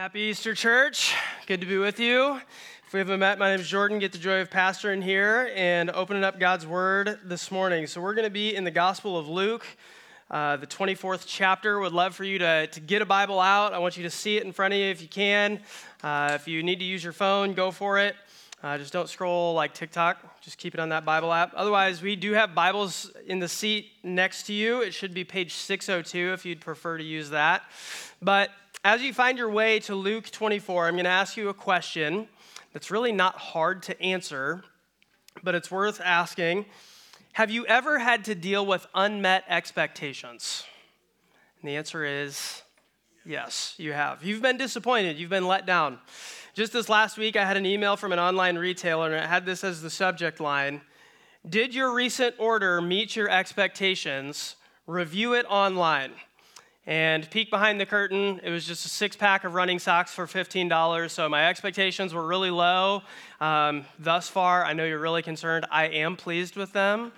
Happy Easter, church. Good to be with you. If we haven't met, my name is Jordan. Get the joy of pastoring here and opening up God's Word this morning. So we're going to be in the Gospel of Luke, the 24th chapter. Would love for you to get a Bible out. I want you to see it in front of you if you can. If you need to use your phone, go for it. Just don't scroll like TikTok. Just keep it on that Bible app. Otherwise, we do have Bibles in the seat next to you. It should be page 602 if you'd prefer to use that. But as you find your way to Luke 24, I'm going to ask you a question that's really not hard to answer, but it's worth asking. Have you ever had to deal with unmet expectations? And the answer is yes, you have. You've been disappointed. You've been let down. Just this last week, I had an email from an online retailer, and it had this as the subject line: did your recent order meet your expectations? Review it online. And peek behind the curtain, it was just a six-pack of running socks for $15, so my expectations were really low. Thus far, I know you're really concerned. I am pleased with them.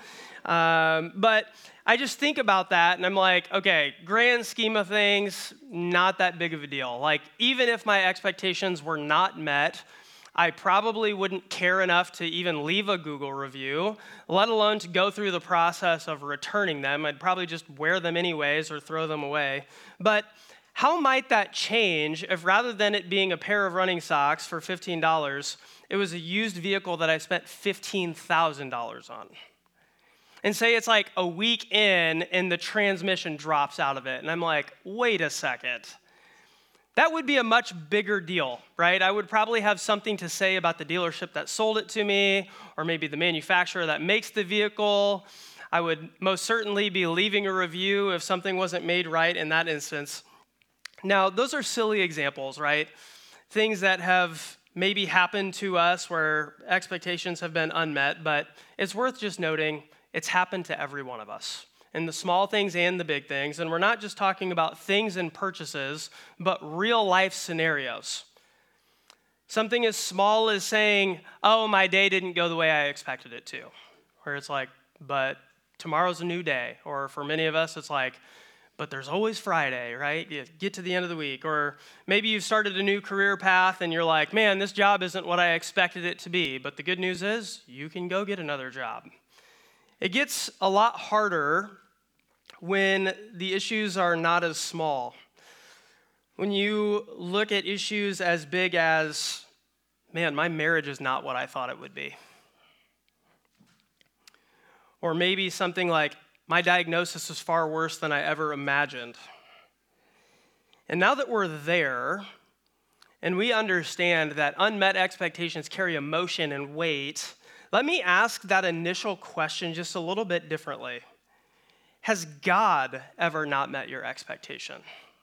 But I just think about that, and I'm like, okay, grand scheme of things, not that big of a deal. Like, even if my expectations were not met, I probably wouldn't care enough to even leave a Google review, let alone to go through the process of returning them. I'd probably just wear them anyways or throw them away. But how might that change if rather than it being a pair of running socks for $15, it was a used vehicle that I spent $15,000 on? And say it's like a week in and the transmission drops out of it. And I'm like, wait a second. That would be a much bigger deal, right? I would probably have something to say about the dealership that sold it to me, or maybe the manufacturer that makes the vehicle. I would most certainly be leaving a review if something wasn't made right in that instance. Now, those are silly examples, right? Things that have maybe happened to us where expectations have been unmet, but it's worth just noting it's happened to every one of us, in the small things and the big things. And we're not just talking about things and purchases, but real life scenarios. Something as small as saying, oh, my day didn't go the way I expected it to. Where it's like, but tomorrow's a new day. Or for many of us, it's like, but there's always Friday, right? You get to the end of the week. Or maybe you've started a new career path and you're like, man, this job isn't what I expected it to be. But the good news is you can go get another job. It gets a lot harder when the issues are not as small. When you look at issues as big as, man, my marriage is not what I thought it would be. Or maybe something like, my diagnosis is far worse than I ever imagined. And now that we're there, and we understand that unmet expectations carry emotion and weight, let me ask that initial question just a little bit differently. Has God ever not met your expectation?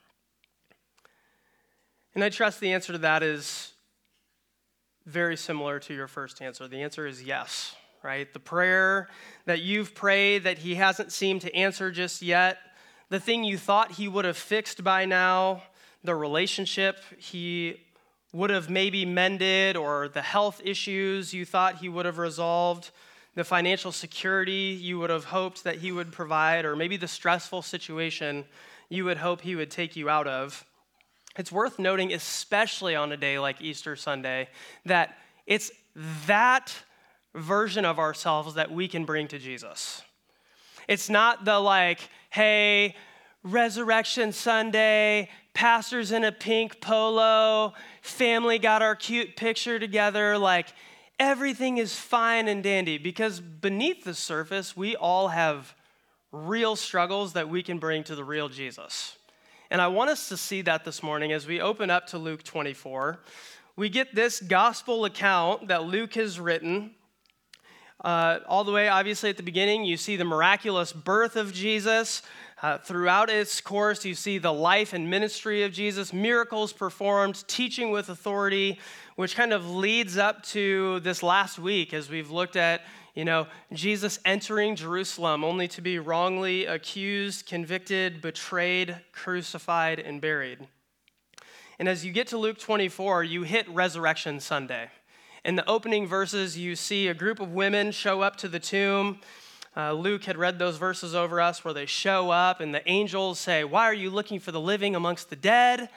And I trust the answer to that is very similar to your first answer. The answer is yes, right? The prayer that you've prayed that he hasn't seemed to answer just yet, the thing you thought he would have fixed by now, the relationship he would have maybe mended, or the health issues you thought he would have resolved, the financial security you would have hoped that he would provide, or maybe the stressful situation you would hope he would take you out of. It's worth noting, especially on a day like Easter Sunday, that it's that version of ourselves that we can bring to Jesus. It's not the like, hey, Resurrection Sunday, pastor's in a pink polo, family got our cute picture together, like, everything is fine and dandy, because beneath the surface, we all have real struggles that we can bring to the real Jesus. And I want us to see that this morning as we open up to Luke 24. We get this gospel account that Luke has written. All the way, obviously, at the beginning, you see the miraculous birth of Jesus. Throughout its course, you see the life and ministry of Jesus, miracles performed, teaching with authority, which kind of leads up to this last week as we've looked at, Jesus entering Jerusalem only to be wrongly accused, convicted, betrayed, crucified, and buried. And as you get to Luke 24, you hit Resurrection Sunday. In the opening verses, you see a group of women show up to the tomb. Luke had read those verses over us where they show up and the angels say, "Why are you looking for the living amongst the dead?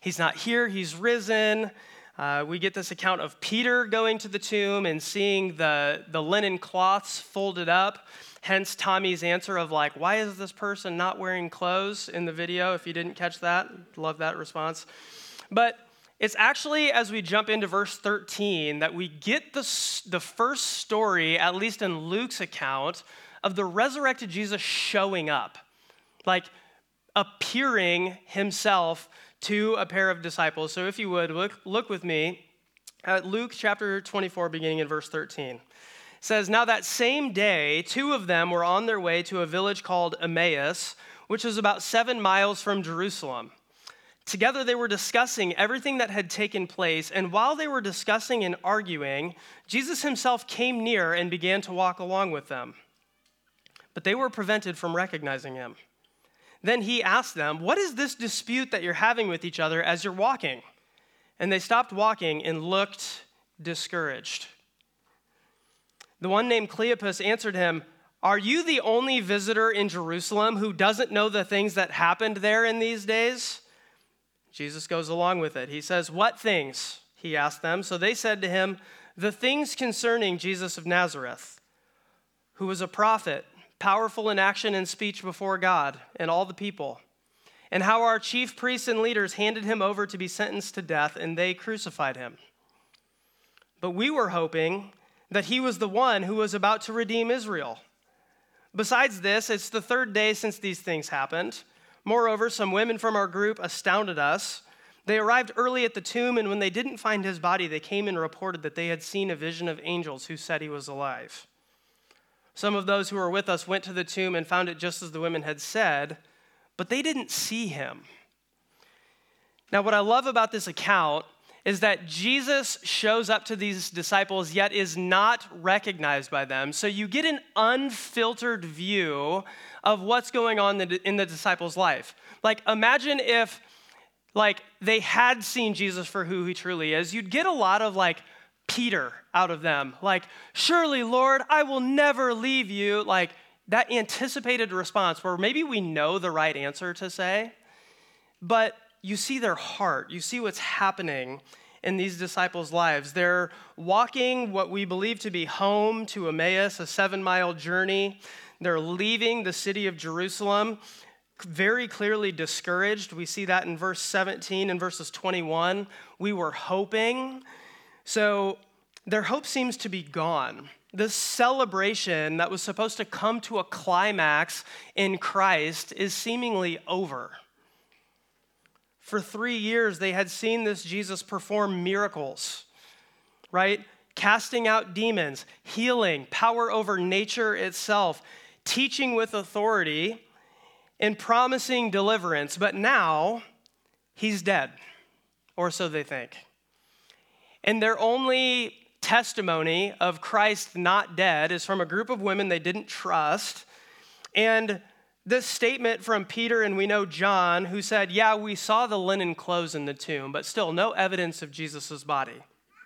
he's not here, he's risen. We get this account of Peter going to the tomb and seeing the linen cloths folded up. Hence Tommy's answer of like, why is this person not wearing clothes in the video? If you didn't catch that, love that response. But it's actually as we jump into verse 13 that we get the first story, at least in Luke's account, of the resurrected Jesus showing up, like appearing himself to a pair of disciples. So if you would, look with me at Luke chapter 24, beginning in verse 13. It says, now that same day, two of them were on their way to a village called Emmaus, which is about 7 miles from Jerusalem. Together they were discussing everything that had taken place, and while they were discussing and arguing, Jesus himself came near and began to walk along with them. But they were prevented from recognizing him. Then he asked them, what is this dispute that you're having with each other as you're walking? And they stopped walking and looked discouraged. The one named Cleopas answered him, are you the only visitor in Jerusalem who doesn't know the things that happened there in these days? Jesus goes along with it. He says, what things? He asked them. So they said to him, the things concerning Jesus of Nazareth, who was a prophet, powerful in action and speech before God and all the people, and how our chief priests and leaders handed him over to be sentenced to death, and they crucified him. But we were hoping that he was the one who was about to redeem Israel. Besides this, it's the 3rd day since these things happened. Moreover, some women from our group astounded us. They arrived early at the tomb, and when they didn't find his body, they came and reported that they had seen a vision of angels who said he was alive. Some of those who were with us went to the tomb and found it just as the women had said, but they didn't see him. Now, what I love about this account is that Jesus shows up to these disciples, yet is not recognized by them. So you get an unfiltered view of what's going on in the disciples' life. Like, imagine if, they had seen Jesus for who he truly is. You'd get a lot of, Peter out of them. Like, surely, Lord, I will never leave you. Like, that anticipated response where maybe we know the right answer to say, but you see their heart. You see what's happening in these disciples' lives. They're walking what we believe to be home to Emmaus, a 7-mile journey. They're leaving the city of Jerusalem, very clearly discouraged. We see that in verse 17 and verses 21. We were hoping. So their hope seems to be gone. This celebration that was supposed to come to a climax in Christ is seemingly over. For 3 years, they had seen this Jesus perform miracles, right? Casting out demons, healing, power over nature itself, teaching with authority, and promising deliverance. But now, he's dead, or so they think. And their only testimony of Christ not dead is from a group of women they didn't trust. And this statement from Peter, and we know John, who said, yeah, we saw the linen clothes in the tomb, but still no evidence of Jesus' body.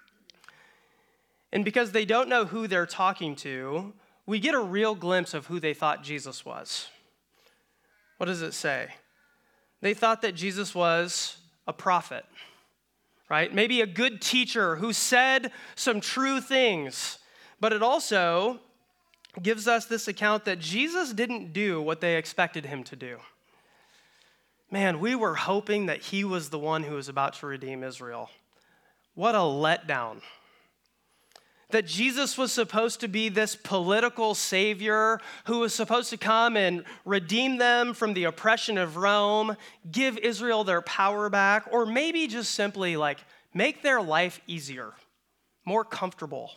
And because they don't know who they're talking to, we get a real glimpse of who they thought Jesus was. What does it say? They thought that Jesus was a prophet, right? Maybe a good teacher who said some true things, but it also gives us this account that Jesus didn't do what they expected him to do. Man, we were hoping that he was the one who was about to redeem Israel. What a letdown. That Jesus was supposed to be this political savior who was supposed to come and redeem them from the oppression of Rome, give Israel their power back, or maybe just simply make their life easier, more comfortable.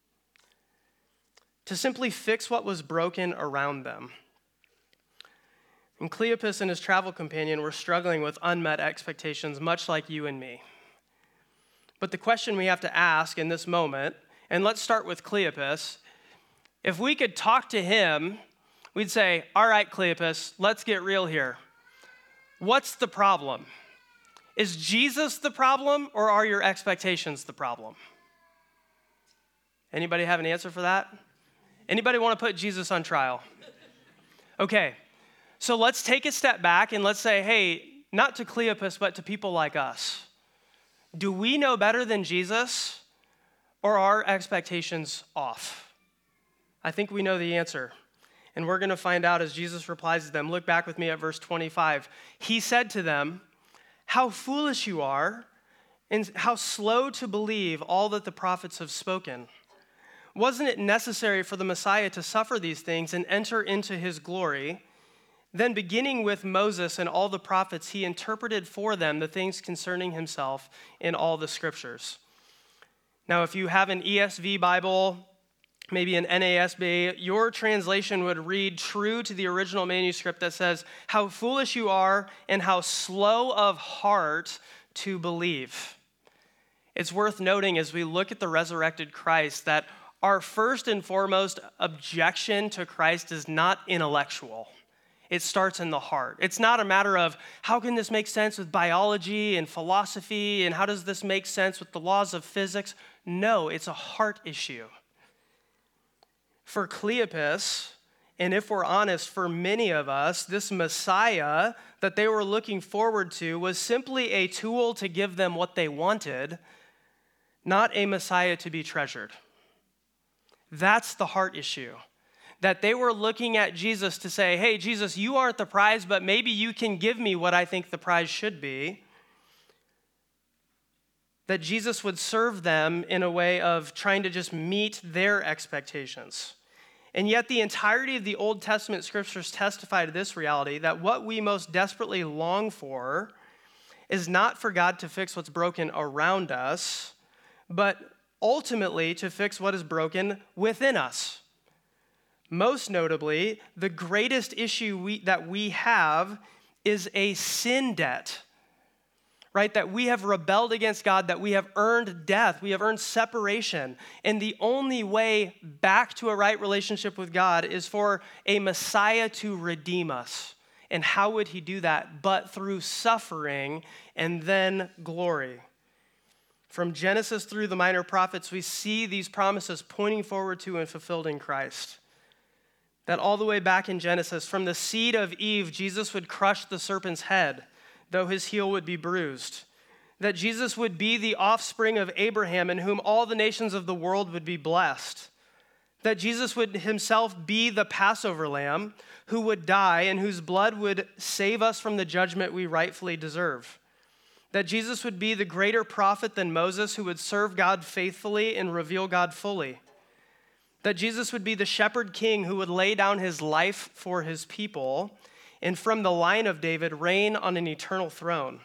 To simply fix what was broken around them. And Cleopas and his travel companion were struggling with unmet expectations, much like you and me. But the question we have to ask in this moment, and let's start with Cleopas, if we could talk to him, we'd say, all right, Cleopas, let's get real here. What's the problem? Is Jesus the problem, or are your expectations the problem? Anybody have an answer for that? Anybody want to put Jesus on trial? Okay, so let's take a step back and let's say, hey, not to Cleopas, but to people like us. Do we know better than Jesus, or are our expectations off? I think we know the answer. And we're going to find out as Jesus replies to them. Look back with me at verse 25. He said to them, "How foolish you are, and how slow to believe all that the prophets have spoken. Wasn't it necessary for the Messiah to suffer these things and enter into his glory? Then beginning with Moses and all the prophets, he interpreted for them the things concerning himself in all the scriptures." Now, if you have an ESV Bible, maybe an NASB, your translation would read true to the original manuscript that says, "How foolish you are and how slow of heart to believe." It's worth noting as we look at the resurrected Christ that our first and foremost objection to Christ is not intellectual. It starts in the heart. It's not a matter of how can this make sense with biology and philosophy and how does this make sense with the laws of physics? No, it's a heart issue. For Cleopas, and if we're honest, for many of us, this Messiah that they were looking forward to was simply a tool to give them what they wanted, not a Messiah to be treasured. That's the heart issue. That they were looking at Jesus to say, "Hey, Jesus, you aren't the prize, but maybe you can give me what I think the prize should be." That Jesus would serve them in a way of trying to just meet their expectations. And yet the entirety of the Old Testament scriptures testify to this reality, that what we most desperately long for is not for God to fix what's broken around us, but ultimately to fix what is broken within us. Most notably, the greatest issue that we have is a sin debt, right? That we have rebelled against God, that we have earned death, we have earned separation. And the only way back to a right relationship with God is for a Messiah to redeem us. And how would he do that? But through suffering and then glory. From Genesis through the minor prophets, we see these promises pointing forward to and fulfilled in Christ. That all the way back in Genesis, from the seed of Eve, Jesus would crush the serpent's head, though his heel would be bruised. That Jesus would be the offspring of Abraham, in whom all the nations of the world would be blessed. That Jesus would himself be the Passover lamb who would die and whose blood would save us from the judgment we rightfully deserve. That Jesus would be the greater prophet than Moses, who would serve God faithfully and reveal God fully. That Jesus would be the shepherd king who would lay down his life for his people, and from the line of David reign on an eternal throne.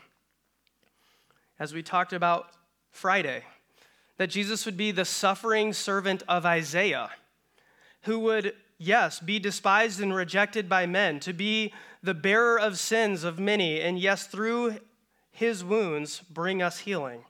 As we talked about Friday, that Jesus would be the suffering servant of Isaiah, who would, yes, be despised and rejected by men, to be the bearer of sins of many, and yes, through his wounds bring us healing.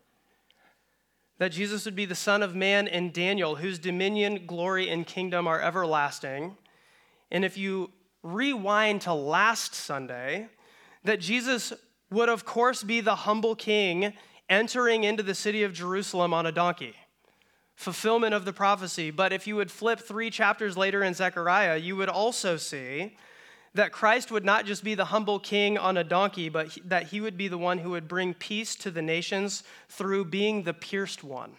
That Jesus would be the Son of Man in Daniel, whose dominion, glory, and kingdom are everlasting. And if you rewind to last Sunday, that Jesus would, of course, be the humble king entering into the city of Jerusalem on a donkey. Fulfillment of the prophecy. But if you would flip 3 chapters later in Zechariah, you would also see that Christ would not just be the humble king on a donkey, but that he would be the one who would bring peace to the nations through being the pierced one.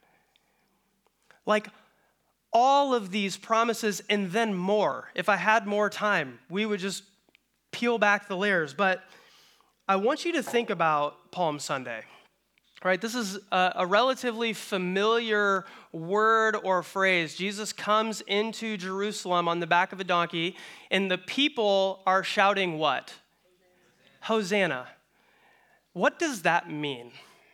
Like all of these promises and then more. If I had more time, we would just peel back the layers. But I want you to think about Palm Sunday. Right, this is a relatively familiar word or phrase. Jesus comes into Jerusalem on the back of a donkey, and the people are shouting what? Hosanna. What does that mean?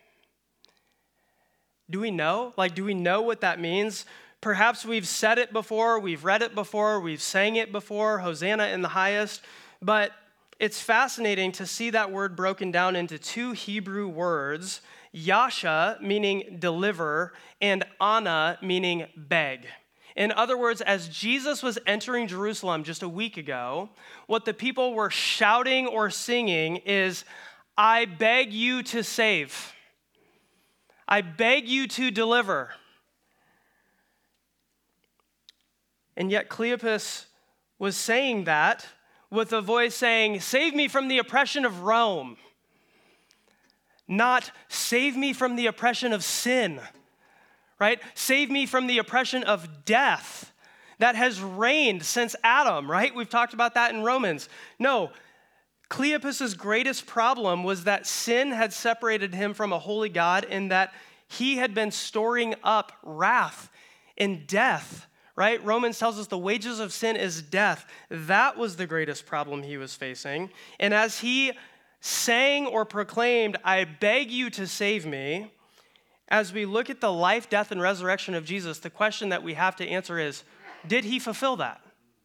Do we know? Do we know what that means? Perhaps we've said it before, we've read it before, we've sang it before, Hosanna in the highest, but it's fascinating to see that word broken down into 2 Hebrew words, Yasha, meaning deliver, and Anna, meaning beg. In other words, as Jesus was entering Jerusalem just a week ago, what the people were shouting or singing is, "I beg you to save. I beg you to deliver." And yet Cleopas was saying that with a voice saying, "Save me from the oppression of Rome." Not, "Save me from the oppression of sin," right? "Save me from the oppression of death that has reigned since Adam," right? We've talked about that in Romans. No, Cleopas' greatest problem was that sin had separated him from a holy God and that he had been storing up wrath and death, right? Romans tells us the wages of sin is death. That was the greatest problem he was facing. And as he sang or proclaimed, "I beg you to save me," as we look at the life, death, and resurrection of Jesus, the question that we have to answer is, did he fulfill that?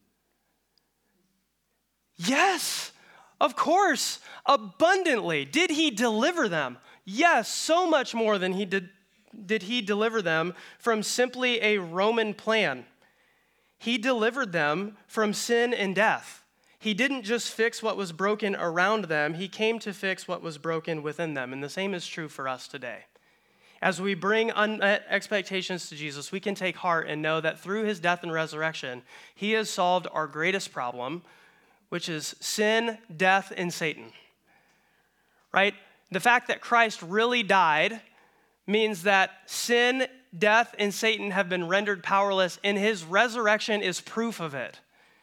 Yes, of course, abundantly. Did he deliver them? Yes, so much more than he did he deliver them from simply a Roman plan. He delivered them from sin and death. He didn't just fix what was broken around them, he came to fix what was broken within them. And the same is true for us today. As we bring unmet expectations to Jesus, we can take heart and know that through his death and resurrection, he has solved our greatest problem, which is sin, death, and Satan. Right? The fact that Christ really died means that sin, death, and Satan have been rendered powerless, and his resurrection is proof of it.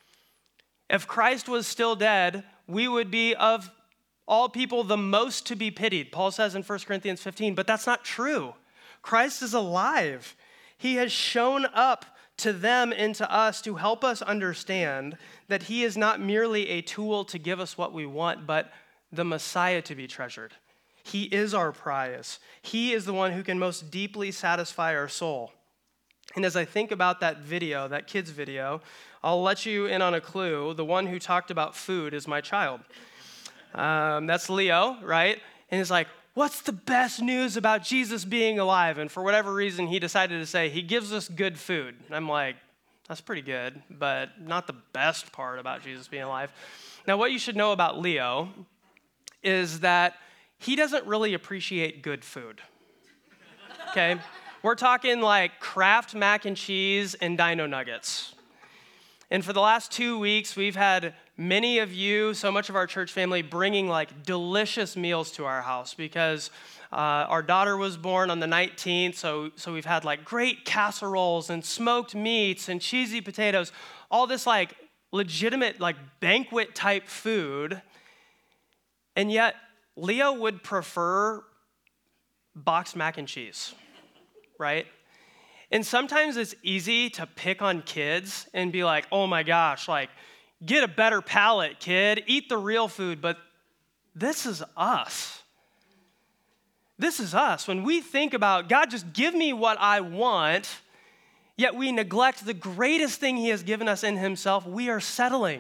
If Christ was still dead, we would be of all people the most to be pitied. Paul says in 1 Corinthians 15, but that's not true. Christ is alive. He has shown up to them and to us to help us understand that he is not merely a tool to give us what we want, but the Messiah to be treasured. He is our prize. He is the one who can most deeply satisfy our soul. And as I think about that video, that kid's video, I'll let you in on a clue. The one who talked about food is my child. That's Leo, right? And he's like, "What's the best news about Jesus being alive?" And for whatever reason, he decided to say, "He gives us good food." And I'm like, that's pretty good, but not the best part about Jesus being alive. Now, what you should know about Leo is that he doesn't really appreciate good food, okay? We're talking like Kraft mac and cheese and Dino Nuggets. And for the last 2 weeks, we've had many of you, so much of our church family, bringing like delicious meals to our house because our daughter was born on the 19th, so we've had like great casseroles and smoked meats and cheesy potatoes, all this like legitimate like banquet type food. And yet Leo would prefer boxed mac and cheese, right? And sometimes it's easy to pick on kids and be like, "Oh my gosh, like get a better palate, kid, eat the real food." But this is us. This is us. When we think about, God, just give me what I want, yet we neglect the greatest thing he has given us in himself, we are settling.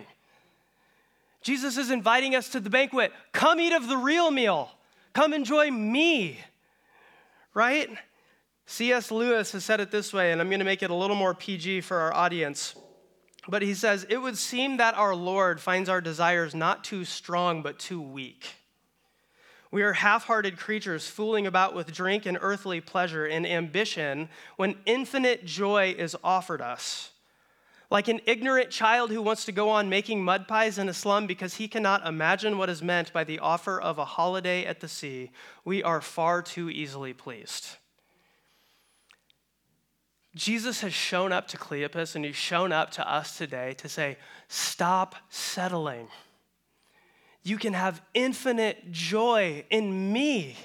Jesus is inviting us to the banquet. Come eat of the real meal. Come enjoy me, right? C.S. Lewis has said it this way, and I'm going to make it a little more PG for our audience. But he says, "It would seem that our Lord finds our desires not too strong, but too weak. We are half-hearted creatures fooling about with drink and earthly pleasure and ambition when infinite joy is offered us. Like an ignorant child who wants to go on making mud pies in a slum because he cannot imagine what is meant by the offer of a holiday at the sea, we are far too easily pleased." Jesus has shown up to Cleopas and he's shown up to us today to say, stop settling. You can have infinite joy in me.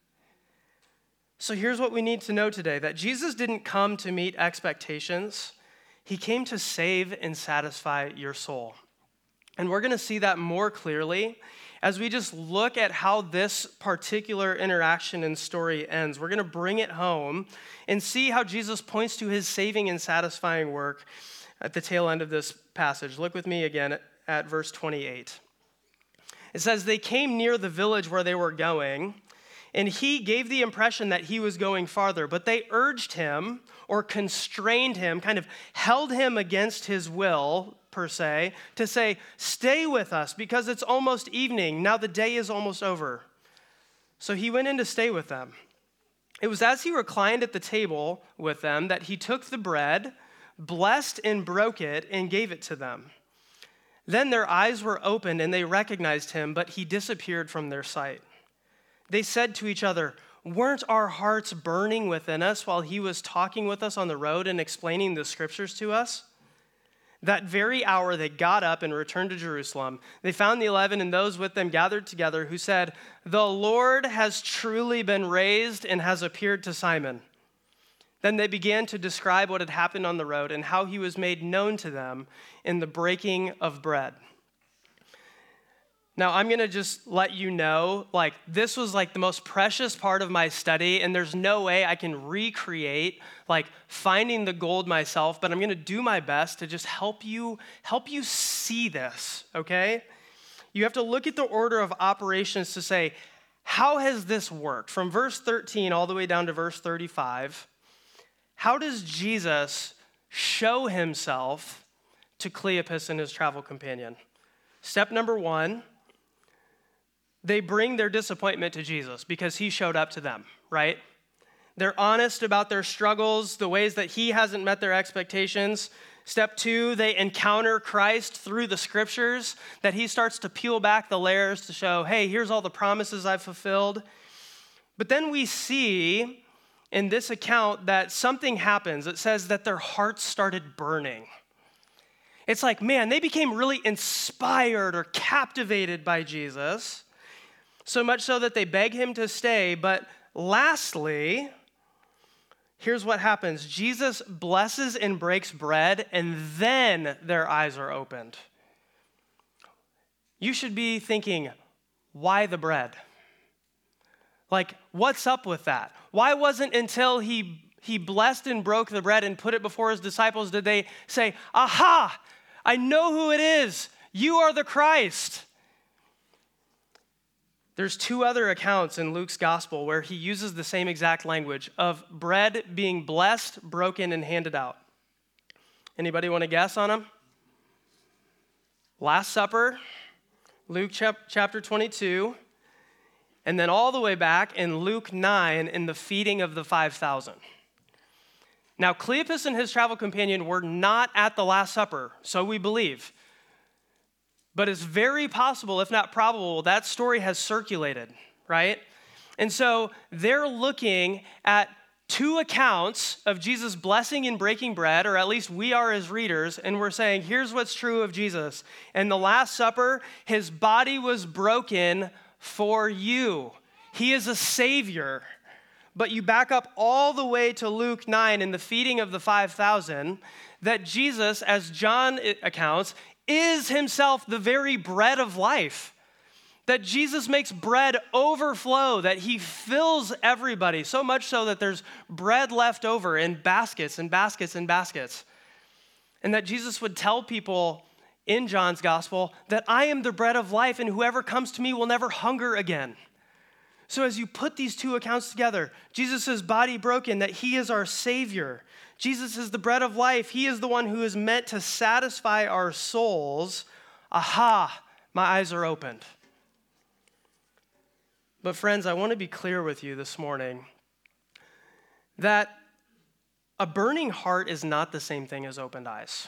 So here's what we need to know today, that Jesus didn't come to meet expectations. He came to save and satisfy your soul. And we're going to see that more clearly as we just look at how this particular interaction and story ends. We're going to bring it home and see how Jesus points to his saving and satisfying work at the tail end of this passage. Look with me again at verse 28. It says, "They came near the village where they were going, and he gave the impression that he was going farther, but they urged him or constrained him, kind of held him against his will, per se, to say, 'Stay with us because it's almost evening. Now the day is almost over.' So he went in to stay with them. It was as he reclined at the table with them that he took the bread, blessed and broke it, and gave it to them. Then their eyes were opened and they recognized him, but he disappeared from their sight. They said to each other, "Weren't our hearts burning within us while he was talking with us on the road and explaining the scriptures to us?" That very hour they got up and returned to Jerusalem. They found the 11 and those with them gathered together, who said, "The Lord has truly been raised and has appeared to Simon." Then they began to describe what had happened on the road and how he was made known to them in the breaking of bread. Now, I'm going to just let you know, this was the most precious part of my study, and there's no way I can recreate, finding the gold myself, but I'm going to do my best to just help you see this, okay? You have to look at the order of operations to say, how has this worked? From verse 13 all the way down to verse 35, how does Jesus show himself to Cleopas and his travel companion? Step number 1, they bring their disappointment to Jesus because he showed up to them, right? They're honest about their struggles, the ways that he hasn't met their expectations. Step 2, they encounter Christ through the scriptures, that he starts to peel back the layers to show, hey, here's all the promises I've fulfilled. But then we see in this account that something happens. It says that their hearts started burning. It's man, they became really inspired or captivated by Jesus, so much so that they beg him to stay. But lastly, here's what happens. Jesus blesses and breaks bread, and then their eyes are opened. You should be thinking, why the bread? What's up with that? Why wasn't until he blessed and broke the bread and put it before his disciples did they say, aha, I know who it is. You are the Christ. There's 2 other accounts in Luke's gospel where he uses the same exact language of bread being blessed, broken, and handed out. Anybody want to guess on them? Last Supper, Luke chapter 22, and then all the way back in Luke 9 in the feeding of the 5,000. Now, Cleopas and his travel companion were not at the Last Supper, so we believe. But it's very possible, if not probable, that story has circulated, right? And so they're looking at 2 accounts of Jesus blessing and breaking bread, or at least we are as readers, and we're saying, here's what's true of Jesus. In the Last Supper, his body was broken for you. He is a savior. But you back up all the way to Luke 9 in the feeding of the 5,000, that Jesus, as John accounts, is himself the very bread of life. That Jesus makes bread overflow, that he fills everybody, so much so that there's bread left over in baskets and baskets and baskets. And that Jesus would tell people in John's gospel that I am the bread of life, and whoever comes to me will never hunger again. So as you put these 2 accounts together, Jesus' body broken, that he is our Savior. Jesus is the bread of life. He is the one who is meant to satisfy our souls. Aha, my eyes are opened. But friends, I want to be clear with you this morning that a burning heart is not the same thing as opened eyes.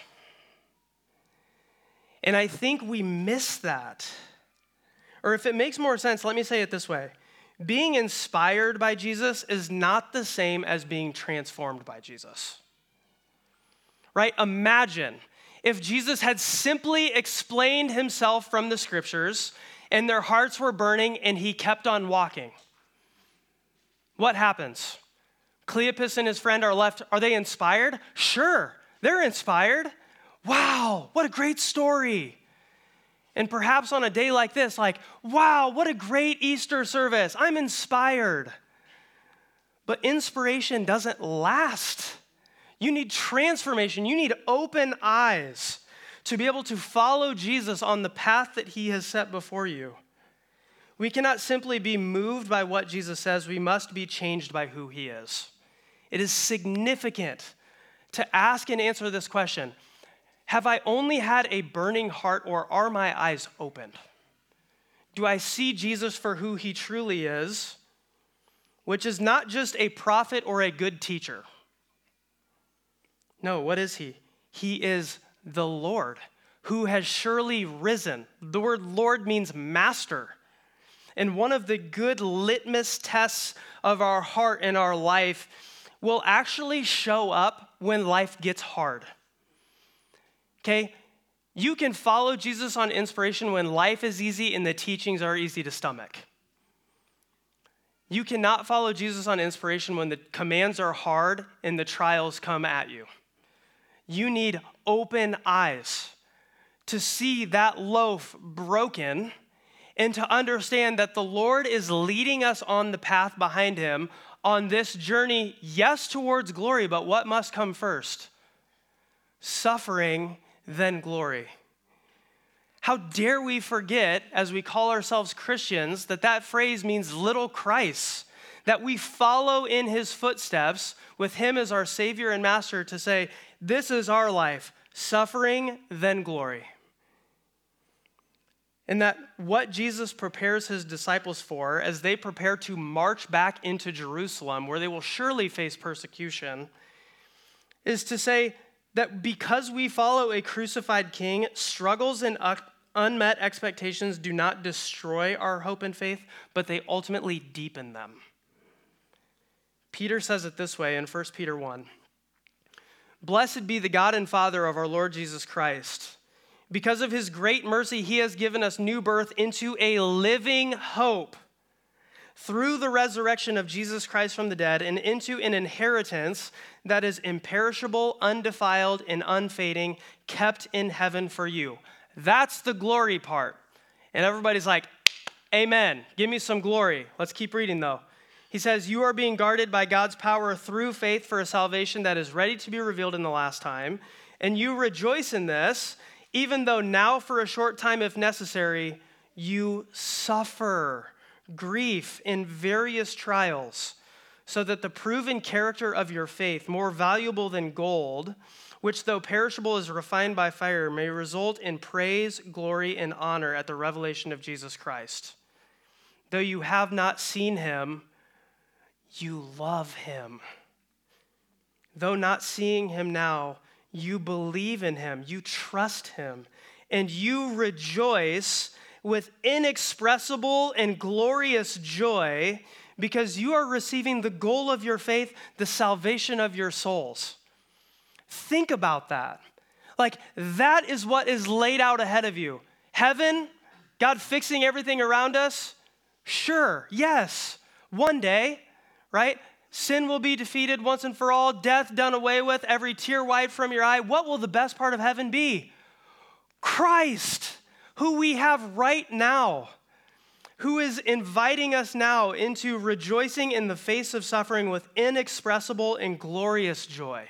And I think we miss that. Or if it makes more sense, let me say it this way. Being inspired by Jesus is not the same as being transformed by Jesus. Right? Imagine if Jesus had simply explained himself from the scriptures and their hearts were burning and he kept on walking. What happens? Cleopas and his friend are left. Are they inspired? Sure, they're inspired. Wow, what a great story. And perhaps on a day like this, wow, what a great Easter service. I'm inspired. But inspiration doesn't last. You need transformation. You need open eyes to be able to follow Jesus on the path that he has set before you. We cannot simply be moved by what Jesus says. We must be changed by who he is. It is significant to ask and answer this question. Have I only had a burning heart, or are my eyes opened? Do I see Jesus for who he truly is, which is not just a prophet or a good teacher? No, what is he? He is the Lord who has surely risen. The word Lord means master. And one of the good litmus tests of our heart and our life will actually show up when life gets hard. Okay? You can follow Jesus on inspiration when life is easy and the teachings are easy to stomach. You cannot follow Jesus on inspiration when the commands are hard and the trials come at you. You need open eyes to see that loaf broken and to understand that the Lord is leading us on the path behind him on this journey, yes, towards glory, but what must come first? Suffering, then glory. How dare we forget, as we call ourselves Christians, that phrase means little Christ, that we follow in his footsteps with him as our Savior and Master to say, this is our life, suffering, then glory. And that what Jesus prepares his disciples for as they prepare to march back into Jerusalem, where they will surely face persecution, is to say that because we follow a crucified king, struggles and unmet expectations do not destroy our hope and faith, but they ultimately deepen them. Peter says it this way in 1 Peter 1. Blessed be the God and Father of our Lord Jesus Christ. Because of his great mercy, he has given us new birth into a living hope through the resurrection of Jesus Christ from the dead and into an inheritance that is imperishable, undefiled, and unfading, kept in heaven for you. That's the glory part. And everybody's like, amen. Give me some glory. Let's keep reading though. He says, you are being guarded by God's power through faith for a salvation that is ready to be revealed in the last time. And you rejoice in this, even though now for a short time, if necessary, you suffer grief in various trials, so that the proven character of your faith, more valuable than gold, which though perishable is refined by fire, may result in praise, glory, and honor at the revelation of Jesus Christ. Though you have not seen him, you love him. Though not seeing him now, you believe in him, you trust him, and you rejoice with inexpressible and glorious joy because you are receiving the goal of your faith, the salvation of your souls. Think about that. Like, that is what is laid out ahead of you. Heaven, God fixing everything around us? Sure, yes. One day, right? Sin will be defeated once and for all, death done away with, every tear wiped from your eye. What will the best part of heaven be? Christ, who we have right now, who is inviting us now into rejoicing in the face of suffering with inexpressible and glorious joy.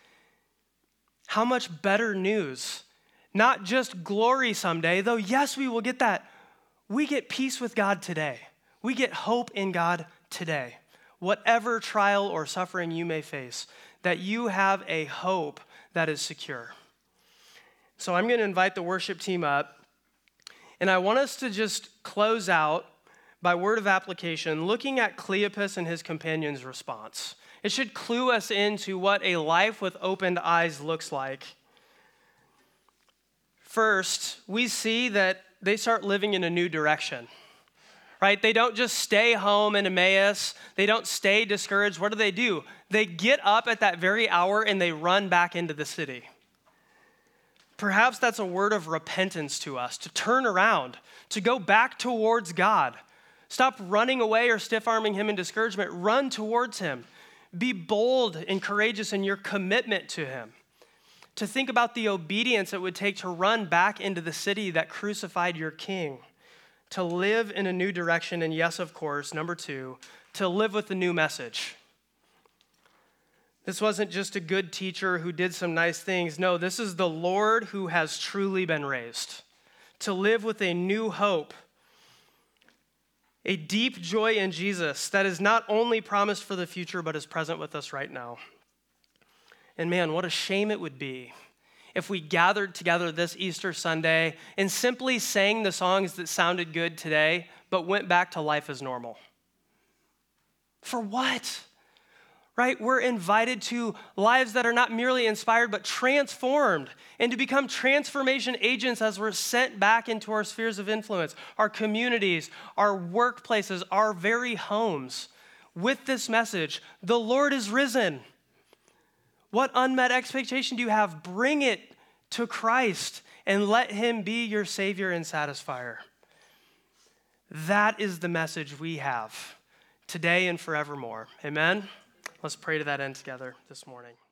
How much better news? Not just glory someday, though yes, we will get that. We get peace with God today. We get hope in God today. Whatever trial or suffering you may face, that you have a hope that is secure. So I'm going to invite the worship team up, and I want us to just close out by word of application, looking at Cleopas and his companion's response. It should clue us into what a life with opened eyes looks like. First, we see that they start living in a new direction. Right? They don't just stay home in Emmaus. They don't stay discouraged. What do? They get up at that very hour and they run back into the city. Perhaps that's a word of repentance to us, to turn around, to go back towards God. Stop running away or stiff-arming him in discouragement. Run towards him. Be bold and courageous in your commitment to him. To think about the obedience it would take to run back into the city that crucified your king. To live in a new direction, and yes, of course, number 2, to live with a new message. This wasn't just a good teacher who did some nice things. No, this is the Lord who has truly been raised. To live with a new hope, a deep joy in Jesus that is not only promised for the future, but is present with us right now. And man, what a shame it would be if we gathered together this Easter Sunday and simply sang the songs that sounded good today, but went back to life as normal. For what? right? We're invited to lives that are not merely inspired, but transformed, and to become transformation agents as we're sent back into our spheres of influence, our communities, our workplaces, our very homes, with this message: the Lord is risen. What unmet expectation do you have? Bring it to Christ and let him be your Savior and satisfier. That is the message we have today and forevermore. Amen? Let's pray to that end together this morning.